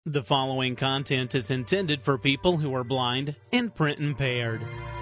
The following content is intended for people who are blind and print impaired.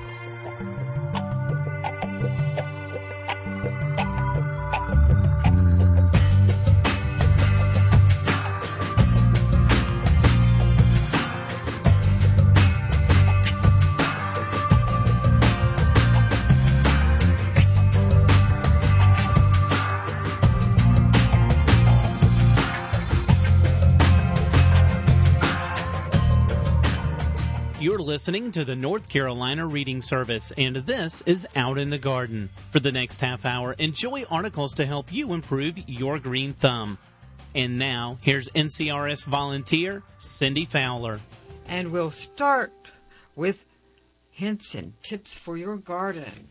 You're listening to the North Carolina Reading Service, and this is Out in the Garden. For the next half hour, enjoy articles to help you improve your green thumb. And now, here's NCRS volunteer Cindy Fowler. And we'll start with hints and tips for your garden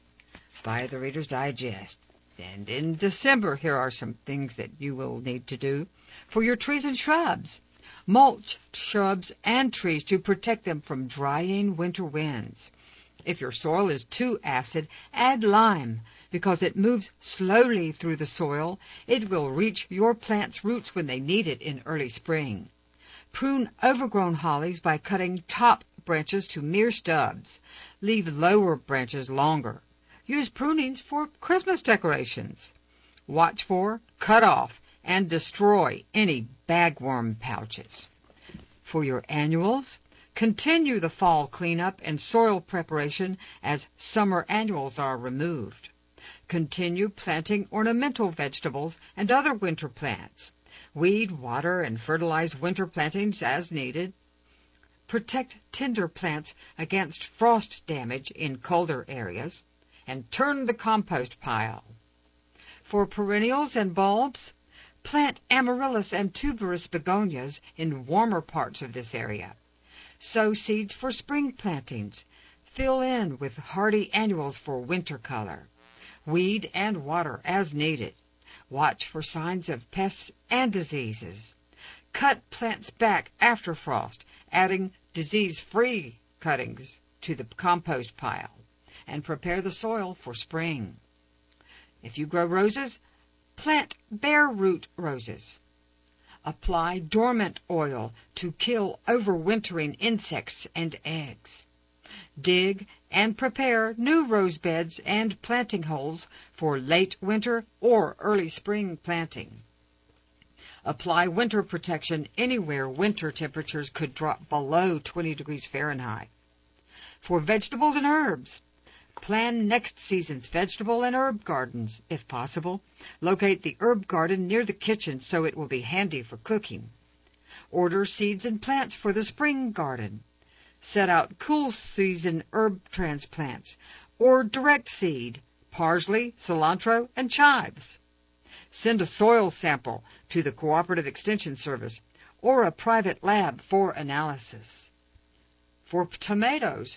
by the Reader's Digest. And in December, here are some things that you will need to do for your trees and shrubs. Mulch shrubs and trees to protect them from drying winter winds. If your soil is too acid, add lime. Because it moves slowly through the soil, it will reach your plant's roots when they need it in early spring. Prune overgrown hollies by cutting top branches to mere stubs. Leave lower branches longer. Use prunings for Christmas decorations. Watch for, cut off, and destroy any bagworm pouches. For your annuals, continue the fall cleanup and soil preparation as summer annuals are removed. Continue planting ornamental vegetables and other winter plants. Weed, water, and fertilize winter plantings as needed. Protect tender plants against frost damage in colder areas. And turn the compost pile. For perennials and bulbs, plant amaryllis and tuberous begonias in warmer parts of this area. Sow seeds for spring plantings. Fill in with hardy annuals for winter color. Weed and water as needed. Watch for signs of pests and diseases. Cut plants back after frost, adding disease-free cuttings to the compost pile. And prepare the soil for spring. If you grow roses, plant bare root roses. Apply dormant oil to kill overwintering insects and eggs. Dig and prepare new rose beds and planting holes for late winter or early spring planting. Apply winter protection anywhere winter temperatures could drop below 20 degrees Fahrenheit. For vegetables and herbs, plan next season's vegetable and herb gardens, if possible. Locate the herb garden near the kitchen so it will be handy for cooking. Order seeds and plants for the spring garden. Set out cool season herb transplants or direct seed, parsley, cilantro, and chives. Send a soil sample to the Cooperative Extension Service or a private lab for analysis. For tomatoes,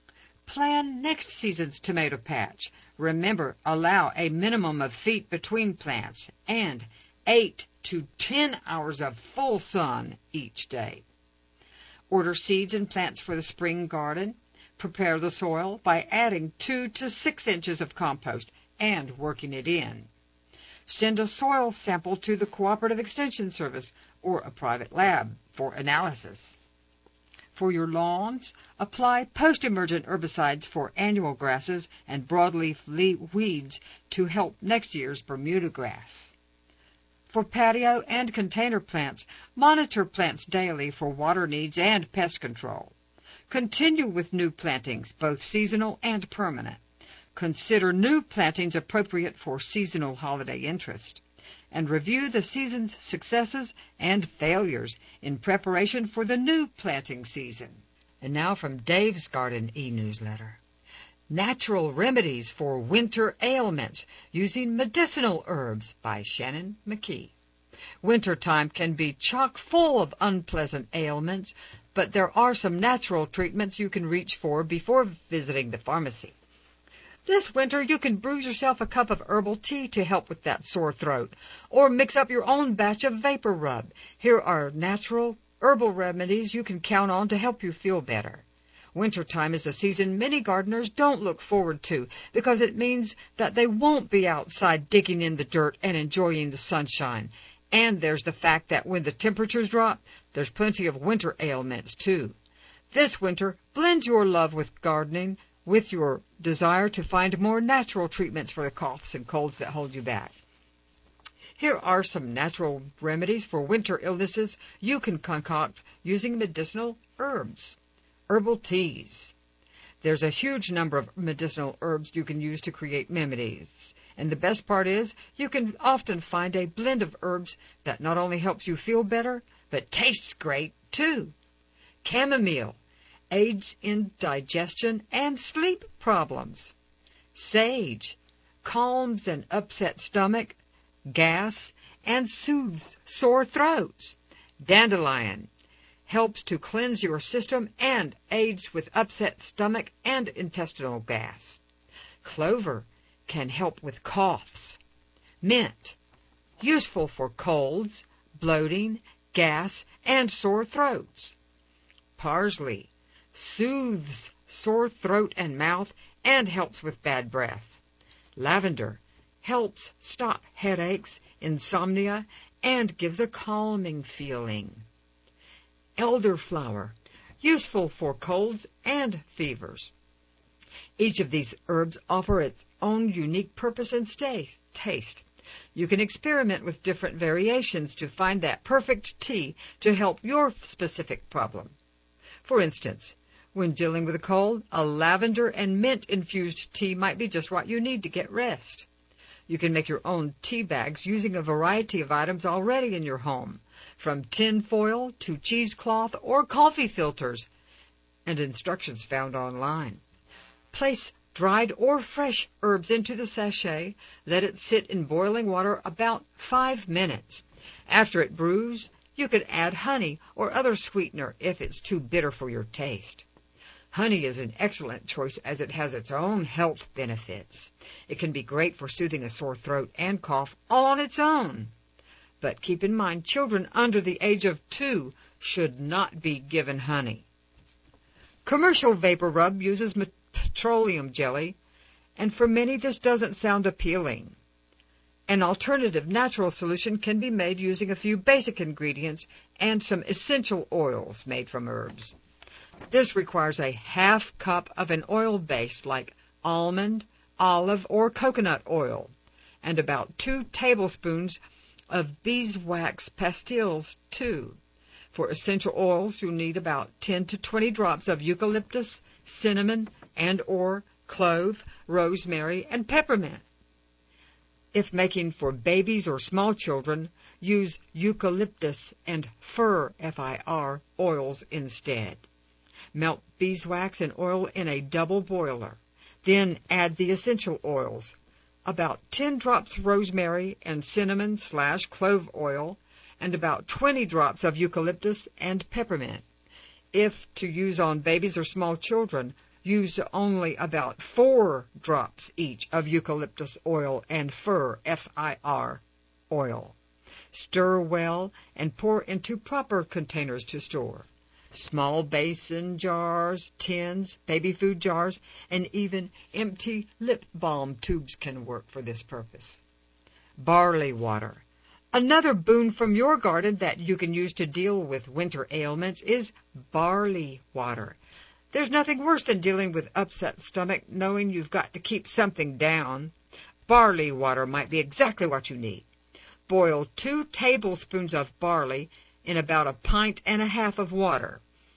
plan next season's tomato patch. Remember, allow a minimum of feet between plants and 8 to 10 hours of full sun each day. Order seeds and plants for the spring garden. Prepare the soil by adding 2 to 6 inches of compost and working it in. Send a soil sample to the Cooperative Extension Service or a private lab for analysis. For your lawns, apply post-emergent herbicides for annual grasses and broadleaf weeds to help next year's Bermuda grass. For patio and container plants, monitor plants daily for water needs and pest control. Continue with new plantings, both seasonal and permanent. Consider new plantings appropriate for seasonal holiday interest. And review the season's successes and failures in preparation for the new planting season. And now from Dave's Garden e-newsletter. Natural Remedies for Winter Ailments Using Medicinal Herbs by Shannon McKee. Wintertime can be chock full of unpleasant ailments, but there are some natural treatments you can reach for before visiting the pharmacy. This winter, you can brew yourself a cup of herbal tea to help with that sore throat, or mix up your own batch of vapor rub. Here are natural herbal remedies you can count on to help you feel better. Wintertime is a season many gardeners don't look forward to because it means that they won't be outside digging in the dirt and enjoying the sunshine. And there's the fact that when the temperatures drop, There's plenty of winter ailments, too. This winter, blend your love with gardening with your desire to find more natural treatments for the coughs and colds that hold you back. Here are some natural remedies for winter illnesses you can concoct using medicinal herbs. Herbal teas. There's a huge number of medicinal herbs you can use to create remedies. And the best part is, you can often find a blend of herbs that not only helps you feel better, but tastes great, too. Chamomile aids in digestion and sleep problems. Sage calms an upset stomach, gas, and soothes sore throats. Dandelion helps to cleanse your system and aids with upset stomach and intestinal gas. Clover can help with coughs. Mint, useful for colds, bloating, gas, and sore throats. Parsley soothes sore throat and mouth and helps with bad breath. Lavender helps stop headaches, insomnia, and gives a calming feeling. Elderflower, useful for colds and fevers. Each of these herbs offer its own unique purpose and taste. You can experiment with different variations to find that perfect tea to help your specific problem. For instance, when dealing with a cold, a lavender and mint-infused tea might be just what you need to get rest. You can make your own tea bags using a variety of items already in your home, from tin foil to cheesecloth or coffee filters, and instructions found online. Place dried or fresh herbs into the sachet. Let it sit in boiling water about 5 minutes. After it brews, you could add honey or other sweetener if it's too bitter for your taste. Honey is an excellent choice as it has its own health benefits. It can be great for soothing a sore throat and cough all on its own. But keep in mind, children under the age of 2 should not be given honey. Commercial vapor rub uses petroleum jelly, and for many this doesn't sound appealing. An alternative natural solution can be made using a few basic ingredients and some essential oils made from herbs. This requires a half cup of an oil base like almond, olive, or coconut oil, and about 2 tablespoons of beeswax pastilles, too. For essential oils, you'll need about 10 to 20 drops of eucalyptus, cinnamon, and or clove, rosemary, and peppermint. If making for babies or small children, use eucalyptus and fir, F-I-R, oils instead. Melt beeswax and oil in a double boiler. Then add the essential oils, about 10 drops rosemary and cinnamon/clove oil, and about 20 drops of eucalyptus and peppermint. If to use on babies or small children, use only about 4 drops each of eucalyptus oil and fir, F-I-R, oil. Stir well and pour into proper containers to store. Small basin jars, tins, baby food jars, and even empty lip balm tubes can work for this purpose. Barley water. Another boon from your garden that you can use to deal with winter ailments is barley water. There's nothing worse than dealing with upset stomach, knowing you've got to keep something down. Barley water might be exactly what you need. Boil 2 tablespoons of barley in about 1.5 pints of water.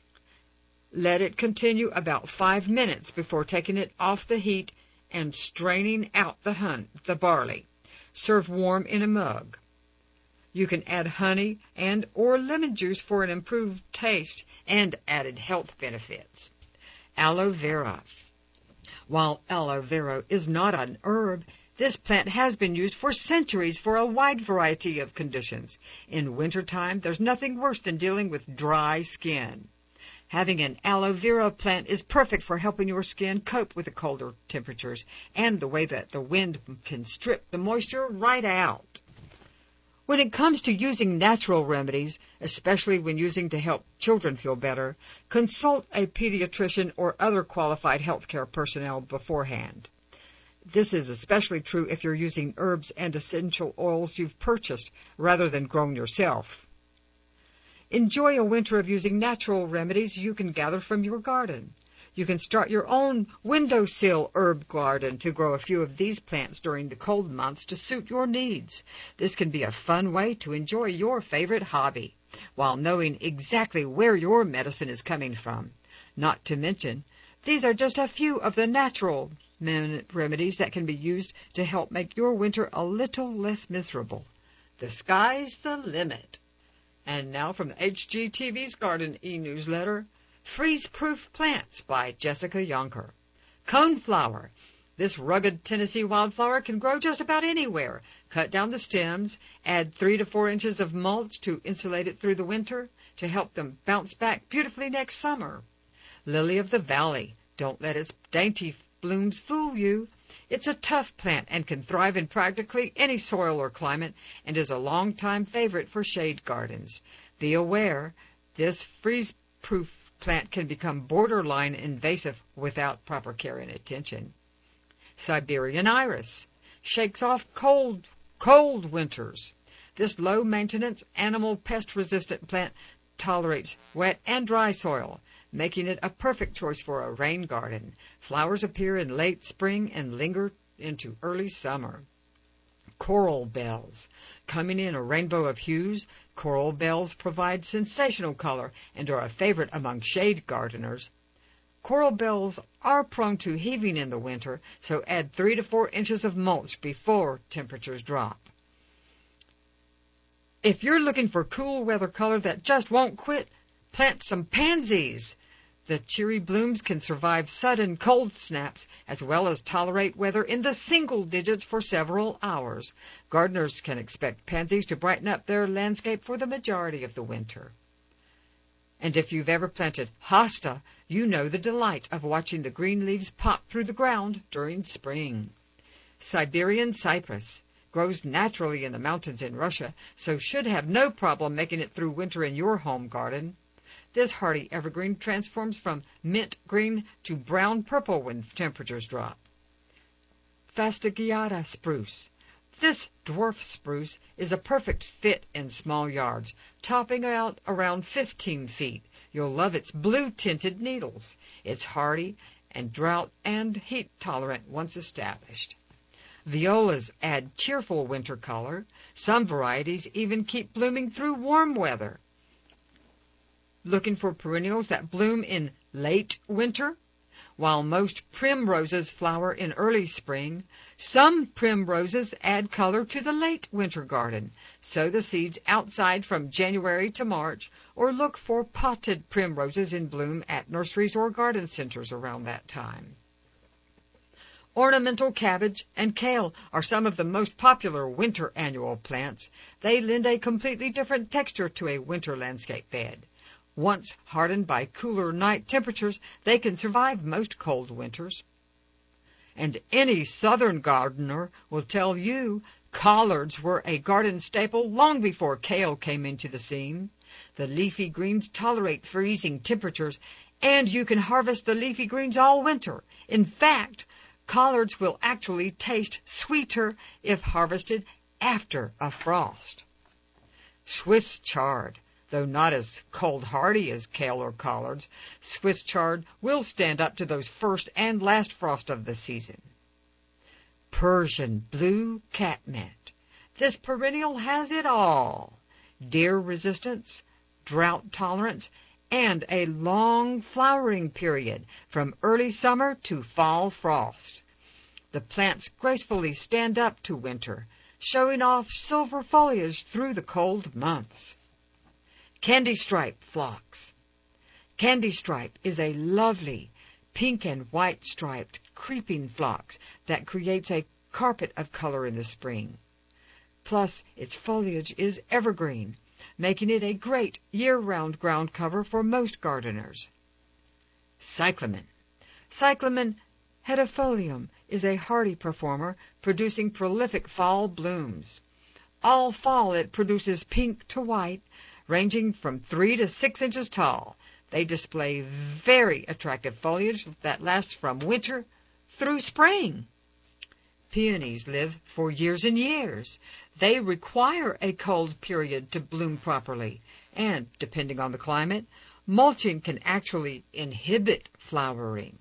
Let it continue about 5 minutes before taking it off the heat and straining out the barley. Serve warm in a mug. You can add honey and or lemon juice for an improved taste and added health benefits. Aloe vera. While aloe vera is not an herb, this plant has been used for centuries for a wide variety of conditions. In wintertime, there's nothing worse than dealing with dry skin. Having an aloe vera plant is perfect for helping your skin cope with the colder temperatures and the way that the wind can strip the moisture right out. When it comes to using natural remedies, especially when using to help children feel better, consult a pediatrician or other qualified healthcare personnel beforehand. This is especially true if you're using herbs and essential oils you've purchased rather than grown yourself. Enjoy a winter of using natural remedies you can gather from your garden. You can start your own windowsill herb garden to grow a few of these plants during the cold months to suit your needs. This can be a fun way to enjoy your favorite hobby, while knowing exactly where your medicine is coming from. Not to mention, these are just a few of the natural remedies that can be used to help make your winter a little less miserable. The sky's the limit. And now from the HGTV's Garden e-newsletter, Freeze-Proof Plants by Jessica Yonker. Coneflower. This rugged Tennessee wildflower can grow just about anywhere. Cut down the stems, add 3 to 4 inches of mulch to insulate it through the winter to help them bounce back beautifully next summer. Lily of the Valley. Don't let its dainty blooms fool you. It's a tough plant and can thrive in practically any soil or climate and is a long-time favorite for shade gardens. Be aware, this freeze-proof plant can become borderline invasive without proper care and attention. Siberian Iris shakes off cold winters. This low-maintenance, animal pest-resistant plant tolerates wet and dry soil, making it a perfect choice for a rain garden. Flowers appear in late spring and linger into early summer. Coral bells. Coming in a rainbow of hues, coral bells provide sensational color and are a favorite among shade gardeners. Coral bells are prone to heaving in the winter, so add 3 to 4 inches of mulch before temperatures drop. If you're looking for cool weather color that just won't quit, plant some pansies. The cheery blooms can survive sudden cold snaps as well as tolerate weather in the single digits for several hours. Gardeners can expect pansies to brighten up their landscape for the majority of the winter. And if you've ever planted hosta, you know the delight of watching the green leaves pop through the ground during spring. Siberian cypress grows naturally in the mountains in Russia, so should have no problem making it through winter in your home garden. This hardy evergreen transforms from mint green to brown-purple when temperatures drop. Fastigiata spruce. This dwarf spruce is a perfect fit in small yards, topping out around 15 feet. You'll love its blue-tinted needles. It's hardy and drought and heat tolerant once established. Violas add cheerful winter color. Some varieties even keep blooming through warm weather. Looking for perennials that bloom in late winter? While most primroses flower in early spring, some primroses add color to the late winter garden. Sow the seeds outside from January to March, or look for potted primroses in bloom at nurseries or garden centers around that time. Ornamental cabbage and kale are some of the most popular winter annual plants. They lend a completely different texture to a winter landscape bed. Once hardened by cooler night temperatures, they can survive most cold winters. And any southern gardener will tell you collards were a garden staple long before kale came into the scene. The leafy greens tolerate freezing temperatures, and you can harvest the leafy greens all winter. In fact, collards will actually taste sweeter if harvested after a frost. Swiss chard. Though not as cold-hardy as kale or collards, Swiss chard will stand up to those first and last frost of the season. Persian blue catmint. This perennial has it all. Deer resistance, drought tolerance, and a long flowering period from early summer to fall frost. The plants gracefully stand up to winter, showing off silver foliage through the cold months. Candy stripe phlox. Candy stripe is a lovely pink and white striped creeping phlox that creates a carpet of color in the spring. Plus, its foliage is evergreen, making it a great year-round ground cover for most gardeners. Cyclamen. Cyclamen hedifolium is a hardy performer, producing prolific fall blooms. All fall it produces pink to white, ranging from 3 to 6 inches tall. They display very attractive foliage that lasts from winter through spring. Peonies live for years and years. They require a cold period to bloom properly, And, depending on the climate, mulching can actually inhibit flowering.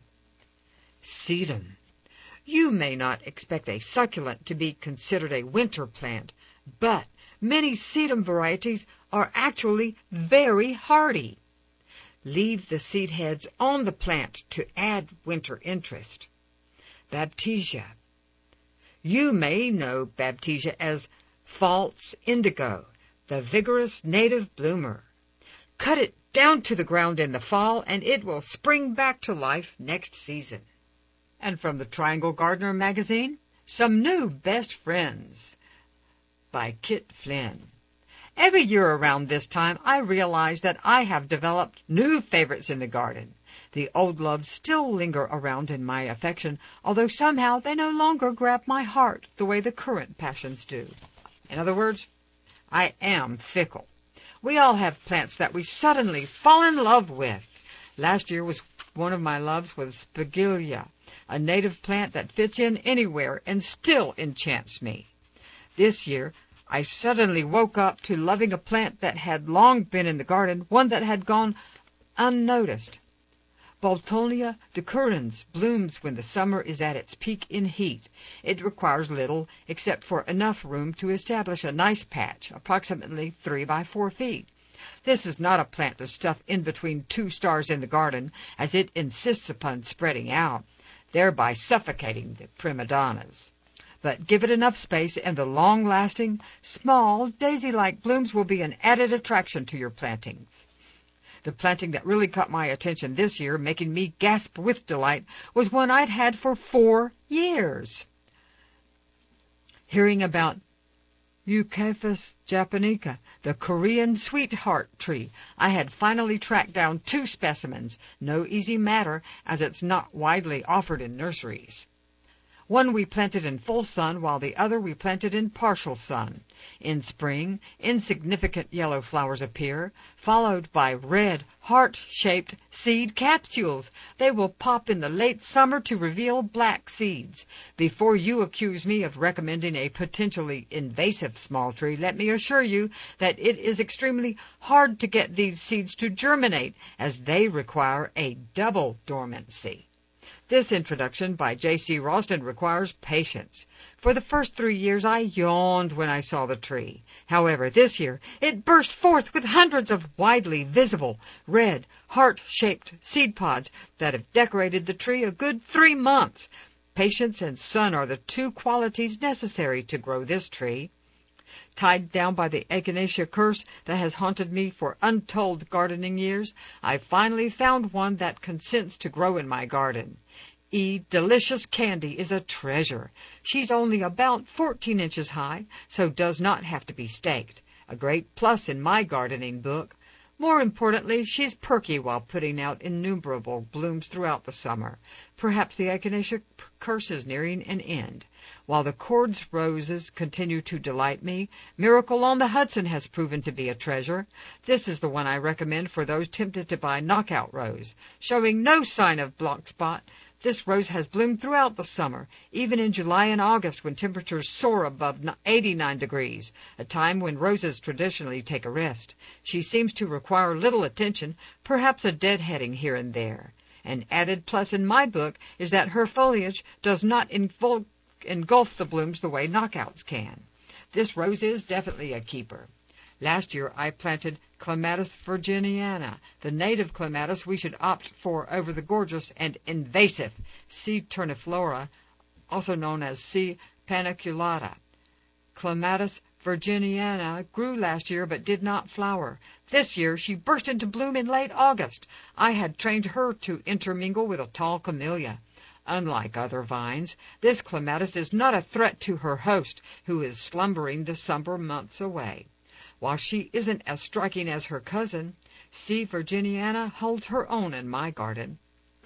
Sedum. You may not expect a succulent to be considered a winter plant, but many sedum varieties are actually very hardy. Leave the seed heads on the plant to add winter interest. Baptisia. You may know Baptisia as false indigo, the vigorous native bloomer. Cut it down to the ground in the fall, and it will spring back to life next season. And from the Triangle Gardener magazine, some new best friends by Kit Flynn. Every year around this time, I realize that I have developed new favorites in the garden. The old loves still linger around in my affection, although somehow they no longer grab my heart the way the current passions do. In other words, I am fickle. We all have plants that we suddenly fall in love with. Last year was one of my loves with Spigelia, a native plant that fits in anywhere and still enchants me. This year, I suddenly woke up to loving a plant that had long been in the garden, one that had gone unnoticed. Boltonia decurrens blooms when the summer is at its peak in heat. It requires little except for enough room to establish a nice patch, approximately 3 by 4 feet. This is not a plant to stuff in between 2 stars in the garden, as it insists upon spreading out, thereby suffocating the prima donnas. But give it enough space, and the long-lasting, small, daisy-like blooms will be an added attraction to your plantings. The planting that really caught my attention this year, making me gasp with delight, was one I'd had for 4 years. Hearing about Eucaphus japonica, the Korean sweetheart tree, I had finally tracked down 2 specimens, no easy matter as it's not widely offered in nurseries. One we planted in full sun, while the other we planted in partial sun. In spring, insignificant yellow flowers appear, followed by red, heart-shaped seed capsules. They will pop in the late summer to reveal black seeds. Before you accuse me of recommending a potentially invasive small tree, let me assure you that it is extremely hard to get these seeds to germinate, as they require a double dormancy. This introduction by J.C. Ralston requires patience. For the first 3 years, I yawned when I saw the tree. However, this year, it burst forth with hundreds of widely visible, red, heart-shaped seed pods that have decorated the tree a good 3 months. Patience and sun are the 2 qualities necessary to grow this tree. Tied down by the echinacea curse that has haunted me for untold gardening years, I finally found one that consents to grow in my garden. Delicious Candy is a treasure. She's only about 14 inches high, so does not have to be staked. A great plus in my gardening book. More importantly, she's perky while putting out innumerable blooms throughout the summer. Perhaps the echinacea curse is nearing an end. While the Cords roses continue to delight me, Miracle on the Hudson has proven to be a treasure. This is the one I recommend for those tempted to buy Knockout Rose. Showing no sign of block spot, this rose has bloomed throughout the summer, even in July and August when temperatures soar above 89 degrees, a time when roses traditionally take a rest. She seems to require little attention, perhaps a deadheading here and there. An added plus in my book is that her foliage does not engulf the blooms the way knockouts can. This rose is definitely a keeper. Last year I planted Clematis virginiana, the native clematis we should opt for over the gorgeous and invasive C. terniflora, also known as C. paniculata. Clematis virginiana grew last year but did not flower. This year she burst into bloom in late August. I had trained her to intermingle with a tall camellia. Unlike other vines, this clematis is not a threat to her host, who is slumbering the summer months away. While she isn't as striking as her cousin, C. virginiana holds her own in my garden.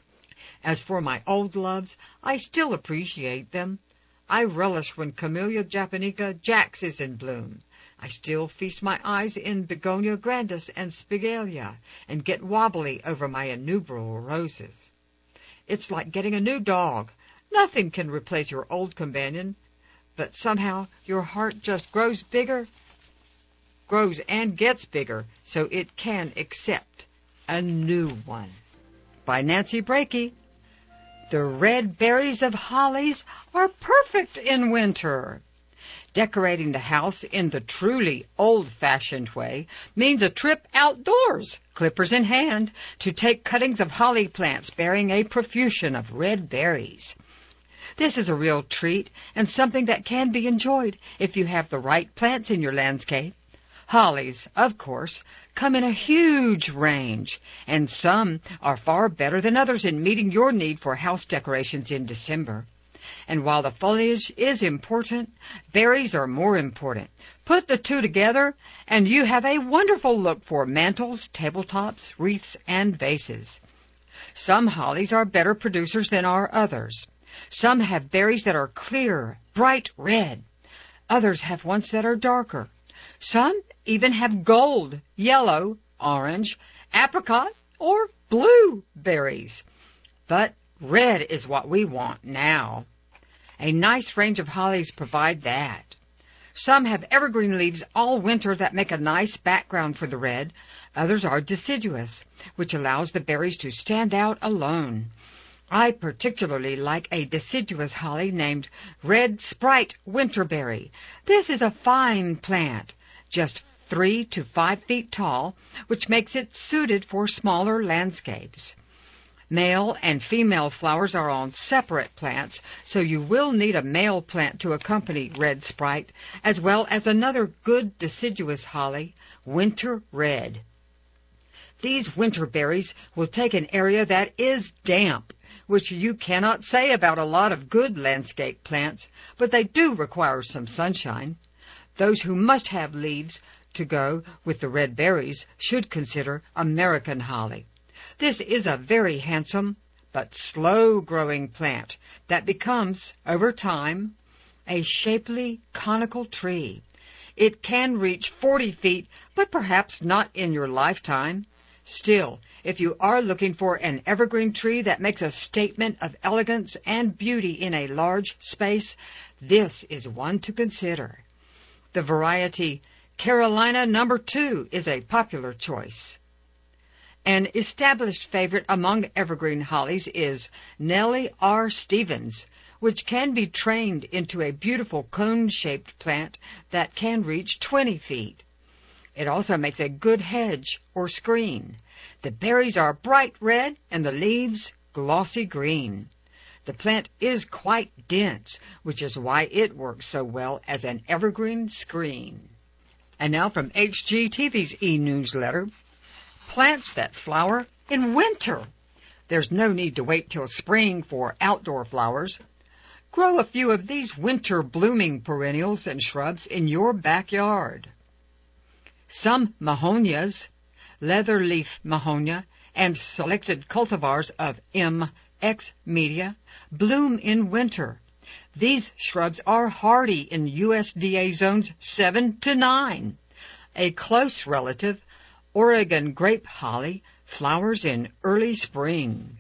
As for my old loves, I still appreciate them. I relish when Camellia japonica Jax is in bloom. I still feast my eyes in Begonia grandis and Spigelia, and get wobbly over my innumerable roses. It's like getting a new dog. Nothing can replace your old companion, but somehow your heart just grows bigger grows and gets bigger so it can accept a new one. By Nancy Brakey. The red berries of hollies are perfect in winter. Decorating the house in the truly old-fashioned way means a trip outdoors, clippers in hand, to take cuttings of holly plants bearing a profusion of red berries. This is a real treat and something that can be enjoyed if you have the right plants in your landscape. Hollies, of course, come in a huge range, and some are far better than others in meeting your need for house decorations in December. And while the foliage is important, berries are more important. Put the two together, and you have a wonderful look for mantels, tabletops, wreaths, and vases. Some hollies are better producers than are others. Some have berries that are clear, bright red. Others have ones that are darker. Some even have gold, yellow, orange, apricot, or blue berries. But red is what we want now. A nice range of hollies provide that. Some have evergreen leaves all winter that make a nice background for the red. Others are deciduous, which allows the berries to stand out alone. I particularly like a deciduous holly named Red Sprite Winterberry. This is a fine plant, just 3 to 5 feet tall, which makes it suited for smaller landscapes. Male and female flowers are on separate plants, so you will need a male plant to accompany Red Sprite, as well as another good deciduous holly, Winter Red. These winter berries will take an area that is damp, which you cannot say about a lot of good landscape plants, but they do require some sunshine. Those who must have leaves to go with the red berries should consider American holly. This is a very handsome but slow-growing plant that becomes, over time, a shapely conical tree. It can reach 40 feet, but perhaps not in your lifetime. Still, if you are looking for an evergreen tree that makes a statement of elegance and beauty in a large space, this is one to consider. The variety Carolina No. 2 is a popular choice. An established favorite among evergreen hollies is Nellie R. Stevens, which can be trained into a beautiful cone-shaped plant that can reach 20 feet. It also makes a good hedge or screen. The berries are bright red and the leaves glossy green. The plant is quite dense, which is why it works so well as an evergreen screen. And now from HGTV's e-newsletter, plants that flower in winter. There's no need to wait till spring for outdoor flowers. Grow a few of these winter blooming perennials and shrubs in your backyard. Some mahonias, leatherleaf mahonia, and selected cultivars of M. ex media bloom in winter. These shrubs are hardy in USDA zones 7 to 9. A close relative, Oregon grape holly, flowers in early spring.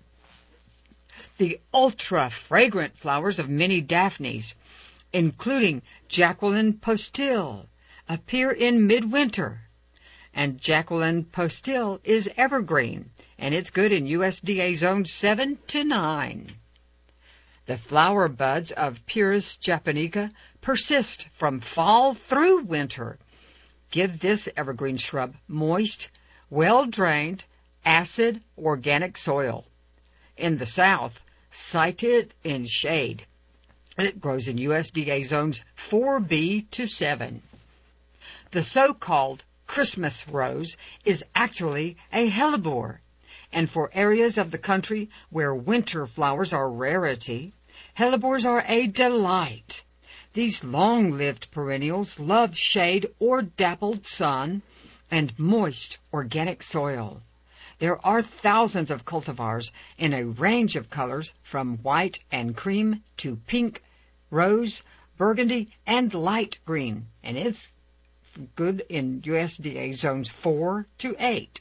The ultra-fragrant flowers of many daphnes, including Jacqueline Postil, appear in midwinter. And Jacqueline Postil is evergreen, and it's good in USDA zones 7 to 9. The flower buds of Pyrrhus japonica persist from fall through winter. Give this evergreen shrub moist, well-drained, acid, organic soil. In the south, site it in shade. It grows in USDA zones 4B to 7. The so-called Christmas rose is actually a hellebore, and for areas of the country where winter flowers are rarity, hellebores are a delight. These long-lived perennials love shade or dappled sun and moist organic soil. There are thousands of cultivars in a range of colors from white and cream to pink, rose, burgundy, and light green, and it's good in USDA zones 4 to 8.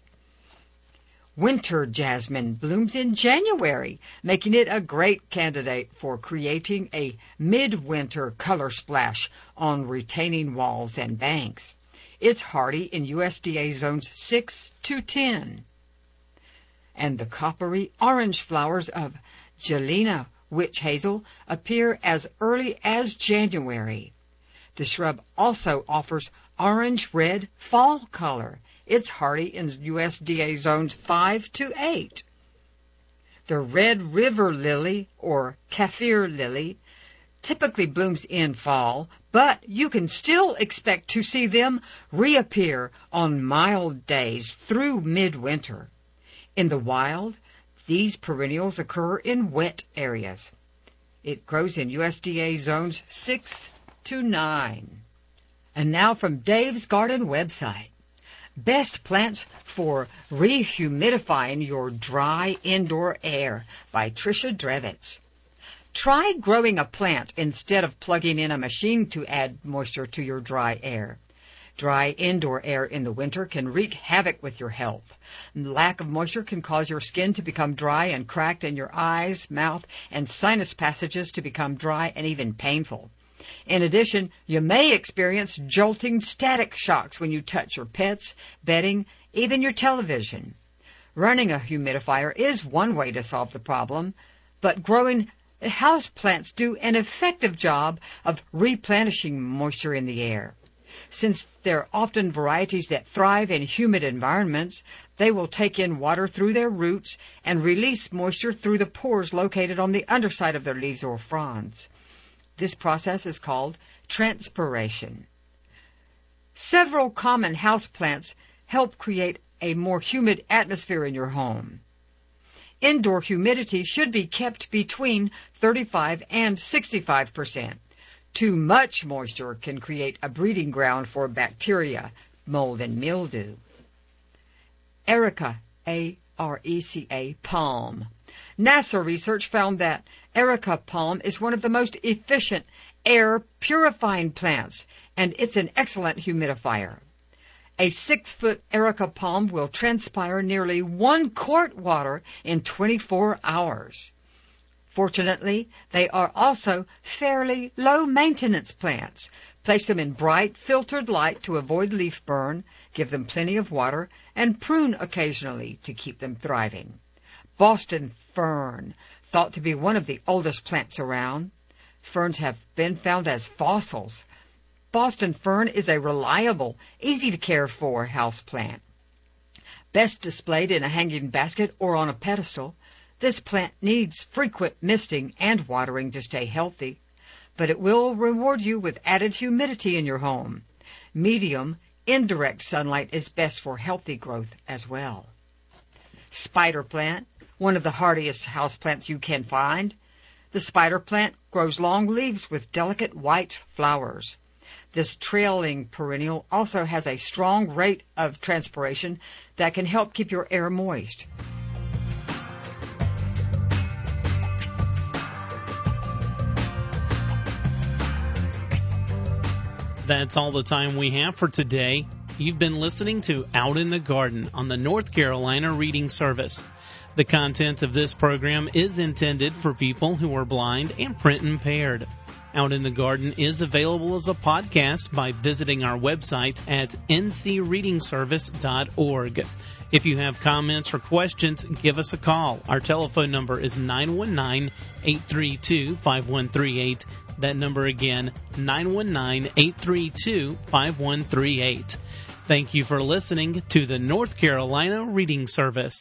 Winter jasmine blooms in January, making it a great candidate for creating a midwinter color splash on retaining walls and banks. It's hardy in USDA zones 6 to 10. And the coppery orange flowers of Gelina witch hazel appear as early as January. The shrub also offers orange-red fall color. It's hardy in USDA zones 5 to 8. The red river lily, or kaffir lily, typically blooms in fall, but you can still expect to see them reappear on mild days through midwinter. In the wild, these perennials occur in wet areas. It grows in USDA zones 6 to 9. And now from Dave's Garden website. Best plants for rehumidifying your dry indoor air by Tricia Drevitz. Try growing a plant instead of plugging in a machine to add moisture to your dry air. Dry indoor air in the winter can wreak havoc with your health. Lack of moisture can cause your skin to become dry and cracked, and your eyes, mouth, and sinus passages to become dry and even painful. In addition, you may experience jolting static shocks when you touch your pets, bedding, even your television. Running a humidifier is one way to solve the problem, but growing house plants do an effective job of replenishing moisture in the air. Since they're often varieties that thrive in humid environments, they will take in water through their roots and release moisture through the pores located on the underside of their leaves or fronds. This process is called transpiration. Several common houseplants help create a more humid atmosphere in your home. Indoor humidity should be kept between 35 and 65%. Too much moisture can create a breeding ground for bacteria, mold, and mildew. Erica, A-R-E-C-A, palm. NASA research found that Erica palm is one of the most efficient air purifying plants, and it's an excellent humidifier. A 6-foot Erica palm will transpire nearly 1 quart water in 24 hours. Fortunately, they are also fairly low-maintenance plants. Place them in bright, filtered light to avoid leaf burn, give them plenty of water, and prune occasionally to keep them thriving. Boston fern, thought to be one of the oldest plants around. Ferns have been found as fossils. Boston fern is a reliable, easy-to-care-for houseplant. Best displayed in a hanging basket or on a pedestal, this plant needs frequent misting and watering to stay healthy, but it will reward you with added humidity in your home. Medium, indirect sunlight is best for healthy growth as well. Spider plant, one of the hardiest houseplants you can find. The spider plant grows long leaves with delicate white flowers. This trailing perennial also has a strong rate of transpiration that can help keep your air moist. That's all the time we have for today. You've been listening to Out in the Garden on the North Carolina Reading Service. The content of this program is intended for people who are blind and print impaired. Out in the Garden is available as a podcast by visiting our website at ncreadingservice.org. If you have comments or questions, give us a call. Our telephone number is 919-832-5138. That number again, 919-832-5138. Thank you for listening to the North Carolina Reading Service.